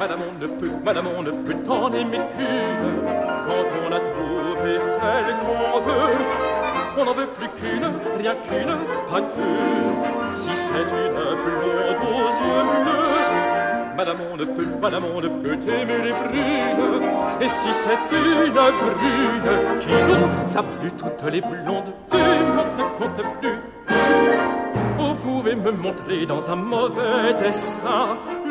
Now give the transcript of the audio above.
madame, on ne peut en aimer qu'une. Quand on a trouvé celle qu'on veut, on n'en veut plus qu'une, rien qu'une, pas deux. Si c'est une blonde aux yeux bleus, madame, on ne peut aimer les brunes. Et si c'est une brune qui nous a plu, toutes les blondes ne comptent plus. Vous pouvez me montrer dans un mauvais dessin